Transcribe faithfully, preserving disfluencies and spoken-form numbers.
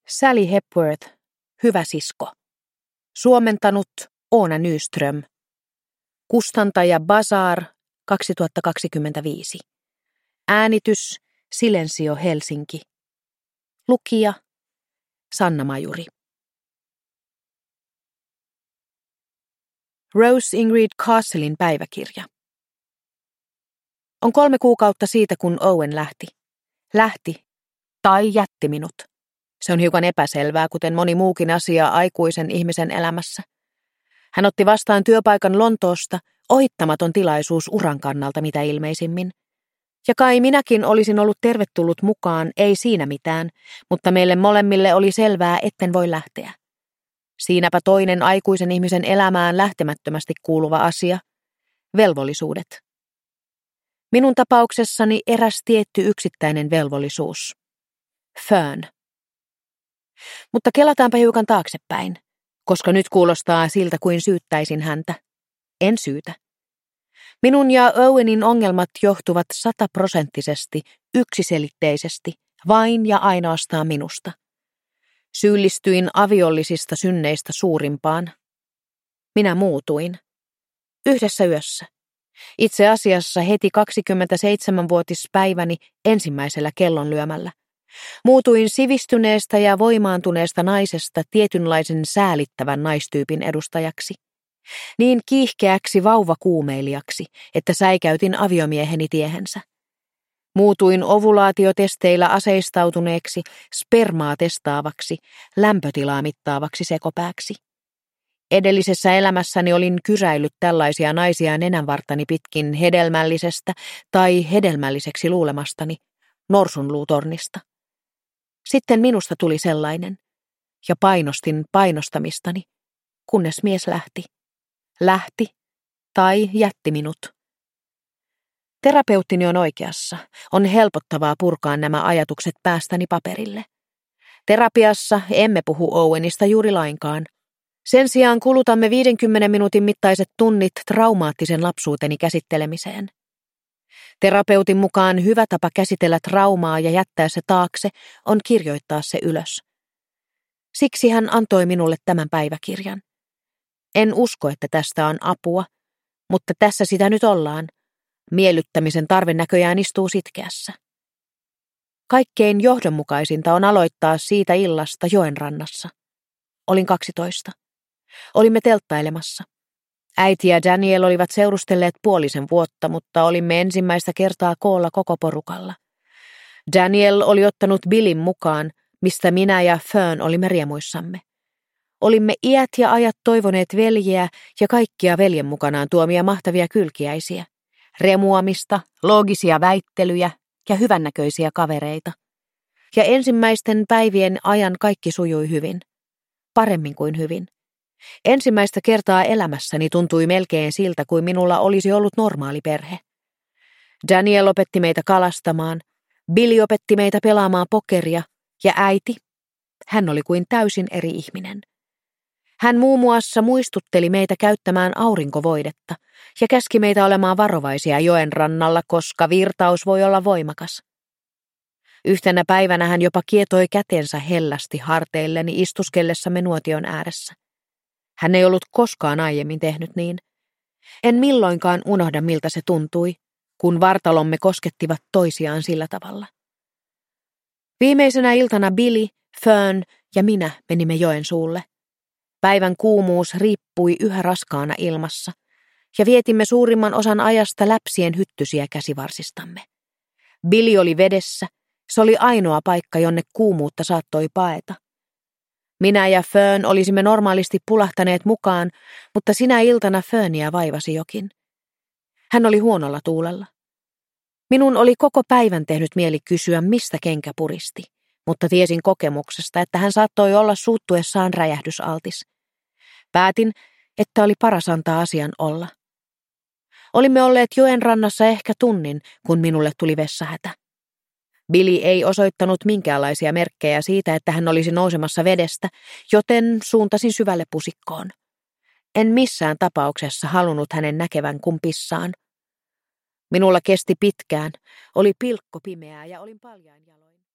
Sally Hepworth, Hyvä sisko. Suomentanut Oona Nyström. Kustantaja Bazaar kaksituhattakaksikymmentäviisi. Äänitys Silensio Helsinki. Lukija Sanna Majuri. Rose Ingrid Castlein päiväkirja. On kolme kuukautta siitä, kun Owen lähti. Lähti tai jätti minut. Se on hiukan epäselvää, kuten moni muukin asia aikuisen ihmisen elämässä. Hän otti vastaan työpaikan Lontoosta, ohittamaton tilaisuus uran kannalta mitä ilmeisimmin. Ja kai minäkin olisin ollut tervetullut mukaan, ei siinä mitään, mutta meille molemmille oli selvää, etten voi lähteä. Siinäpä toinen aikuisen ihmisen elämään lähtemättömästi kuuluva asia, velvollisuudet. Minun tapauksessani eräs tietty yksittäinen velvollisuus. Fern. Mutta kelataanpa hiukan taaksepäin, koska nyt kuulostaa siltä kuin syyttäisin häntä. En syytä. Minun ja Owenin ongelmat johtuvat sataprosenttisesti, yksiselitteisesti, vain ja ainoastaan minusta. Syyllistyin aviollisista synneistä suurimpaan. Minä muutuin. Yhdessä yössä. Itse asiassa heti kaksikymmentäseitsemänvuotispäiväni ensimmäisellä kellonlyömällä. Muutuin sivistyneestä ja voimaantuneesta naisesta tietynlaisen säälittävän naistyypin edustajaksi. Niin kiihkeäksi vauvakuumeilijaksi, että säikäytin aviomieheni tiehensä. Muutuin ovulaatiotesteillä aseistautuneeksi, spermaa testaavaksi, lämpötilaa mittaavaksi sekopääksi. Edellisessä elämässäni olin kyräillyt tällaisia naisia nenänvartani pitkin hedelmällisestä tai hedelmälliseksi luulemastani norsunluutornista. Sitten minusta tuli sellainen, ja painostin painostamistani, kunnes mies lähti. Lähti tai jätti minut. Terapeuttini on oikeassa. On helpottavaa purkaa nämä ajatukset päästäni paperille. Terapiassa emme puhu Owenista juuri lainkaan. Sen sijaan kulutamme viidenkymmenen minuutin mittaiset tunnit traumaattisen lapsuuteni käsittelemiseen. Terapeutin mukaan hyvä tapa käsitellä traumaa ja jättää se taakse on kirjoittaa se ylös. Siksi hän antoi minulle tämän päiväkirjan. En usko, että tästä on apua, mutta tässä sitä nyt ollaan. Miellyttämisen tarve näköjään istuu sitkeässä. Kaikkein johdonmukaisinta on aloittaa siitä illasta joenrannassa. Olin kaksitoista. Olimme telttailemassa. Äiti ja Daniel olivat seurustelleet puolisen vuotta, mutta olimme ensimmäistä kertaa koolla koko porukalla. Daniel oli ottanut Billin mukaan, mistä minä ja Fern olimme riemuissamme. Olimme iät ja ajat toivoneet veljeä ja kaikkia veljen mukanaan tuomia mahtavia kylkiäisiä. Remuamista, loogisia väittelyjä ja hyvännäköisiä kavereita. Ja ensimmäisten päivien ajan kaikki sujui hyvin. Paremmin kuin hyvin. Ensimmäistä kertaa elämässäni tuntui melkein siltä, kuin minulla olisi ollut normaali perhe. Daniel opetti meitä kalastamaan, Billy opetti meitä pelaamaan pokeria ja äiti, hän oli kuin täysin eri ihminen. Hän muun muassa muistutteli meitä käyttämään aurinkovoidetta ja käski meitä olemaan varovaisia joen rannalla, koska virtaus voi olla voimakas. Yhtenä päivänä hän jopa kietoi kätensä hellästi harteilleni istuskellessamme nuotion ääressä. Hän ei ollut koskaan aiemmin tehnyt niin. En milloinkaan unohda, miltä se tuntui, kun vartalomme koskettivat toisiaan sillä tavalla. Viimeisenä iltana Billy, Fern ja minä menimme joen suulle. Päivän kuumuus riippui yhä raskaana ilmassa, ja vietimme suurimman osan ajasta läpsien hyttysiä käsivarsistamme. Billy oli vedessä, se oli ainoa paikka, jonne kuumuutta saattoi paeta. Minä ja Fern olisimme normaalisti pulahtaneet mukaan, mutta sinä iltana Fernia vaivasi jokin. Hän oli huonolla tuulella. Minun oli koko päivän tehnyt mieli kysyä, mistä kenkä puristi, mutta tiesin kokemuksesta, että hän saattoi olla suuttuessaan räjähdysaltis. Päätin, että oli paras antaa asian olla. Olimme olleet joen rannassa ehkä tunnin, kun minulle tuli vessahätä. Billy ei osoittanut minkäänlaisia merkkejä siitä, että hän olisi nousemassa vedestä, joten suuntasin syvälle pusikkoon. En missään tapauksessa halunnut hänen näkevän kuin pissaan. Minulla kesti pitkään, oli pilkko pimeää ja olin paljain jaloin.